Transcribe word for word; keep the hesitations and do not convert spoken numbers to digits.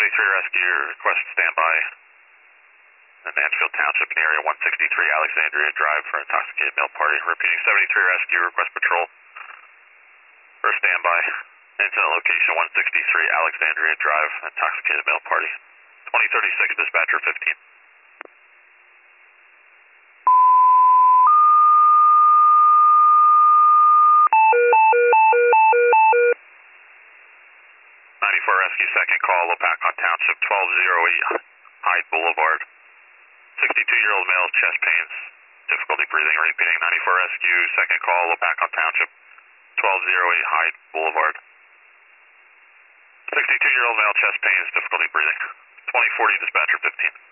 seventy-three rescue, request standby in Mansfield Township in area one sixty-three Alexandria Drive for intoxicated male party. Repeating, seventy-three rescue, request patrol for standby. Incident location one sixty-three Alexandria Drive, intoxicated male party. twenty thirty-six, dispatcher fifteen. ninety-four rescue, second call, Lopakon Township, twelve oh eight Hyde Boulevard. sixty-two-year-old male, chest pains, difficulty breathing. Repeating, ninety-four rescue, second call, Lopakon Township, twelve oh eight Hyde Boulevard. sixty-two-year-old male, chest pains, difficulty breathing. twenty forty, dispatcher fifteen.